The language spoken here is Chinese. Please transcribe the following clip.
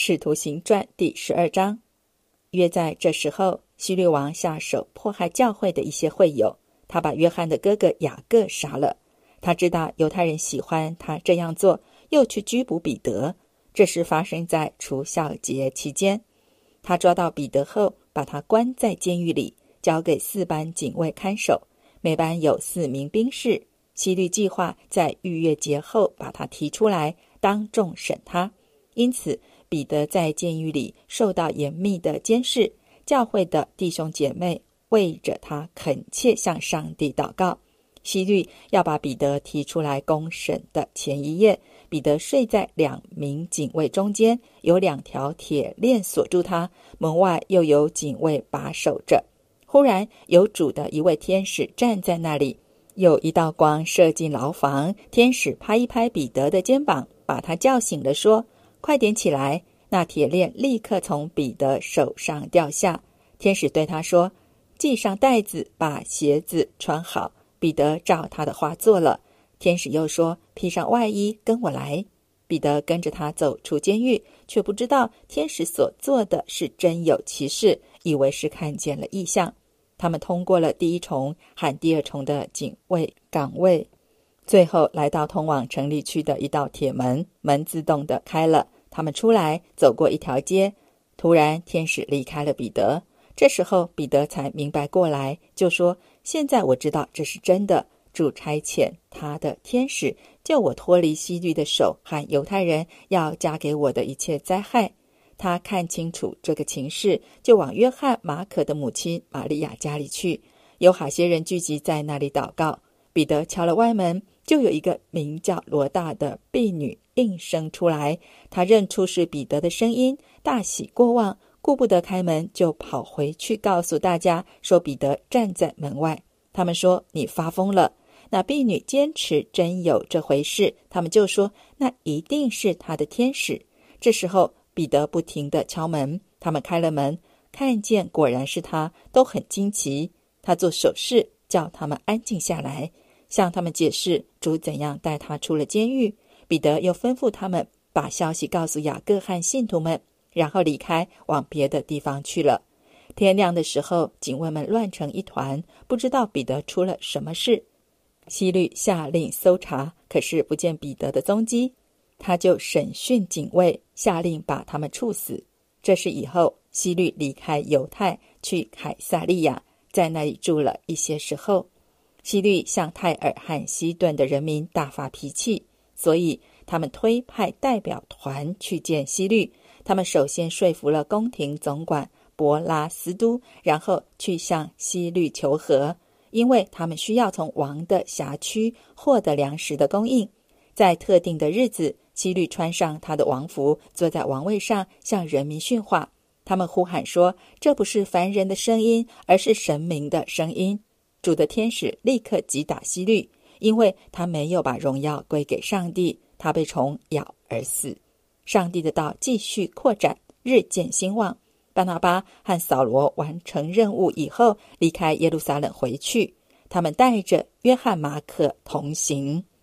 使徒行传第12章。约在这时候，希律王下手迫害教会的一些会友，他把约翰的哥哥雅各杀了。他知道犹太人喜欢他这样做，又去拘捕彼得。这事发生在除酵节期间。他抓到彼得后，把他关在监狱里，交给4班警卫看守，每班有4名兵士。希律计划在逾越节后把他提出来，当众审他。因此彼得在监狱里受到严密的监视，教会的弟兄姐妹为着他恳切向上帝祷告。希律要把彼得提出来公审的前一夜，彼得睡在2名警卫中间，有2条铁链锁住他，门外又有警卫把守着。忽然有主的一位天使站在那里，有一道光射进牢房，天使拍一拍彼得的肩膀，把他叫醒了，说：快点起来。那铁链立刻从彼得手上掉下。天使对他说：系上带子，把鞋子穿好。彼得照他的话做了。天使又说：披上外衣，跟我来。彼得跟着他走出监狱，却不知道天使所做的是真有其事，以为是看见了异象。他们通过了第一重和第二重的警卫岗位，最后来到通往城里去的一道铁门，门自动的开了。他们出来，走过一条街，突然天使离开了彼得。这时候彼得才明白过来，就说：现在我知道这是真的，主差遣他的天使救我脱离希律的手和犹太人要加给我的一切灾害。他看清楚这个情势，就往约翰马可的母亲玛利亚家里去，有好些人聚集在那里祷告。彼得敲了外门，就有一个名叫罗大的婢女应声出来，她认出是彼得的声音，大喜过望，顾不得开门，就跑回去告诉大家，说彼得站在门外。他们说：你发疯了。那婢女坚持真有这回事，他们就说：那一定是他的天使。这时候彼得不停地敲门，他们开了门，看见果然是他，都很惊奇。他做手势叫他们安静下来，向他们解释主怎样带他出了监狱。彼得又吩咐他们把消息告诉雅各和信徒们，然后离开，往别的地方去了。天亮的时候，警卫们乱成一团，不知道彼得出了什么事。希律下令搜查，可是不见彼得的踪迹，他就审讯警卫，下令把他们处死。这是以后，希律离开犹太，去凯撒利亚，在那里住了一些时候。希律向泰尔和西顿的人民大发脾气，所以他们推派代表团去见希律。他们首先说服了宫廷总管伯拉斯都，然后去向希律求和，因为他们需要从王的辖区获得粮食的供应。在特定的日子，希律穿上他的王服，坐在王位上，向人民训话。他们呼喊说：这不是凡人的声音，而是神明的声音。主的天使立刻击打希律，因为他没有把荣耀归给上帝，他被虫咬而死。上帝的道继续扩展，日渐兴旺。巴拿巴和扫罗完成任务以后，离开耶路撒冷回去，他们带着约翰马可同行。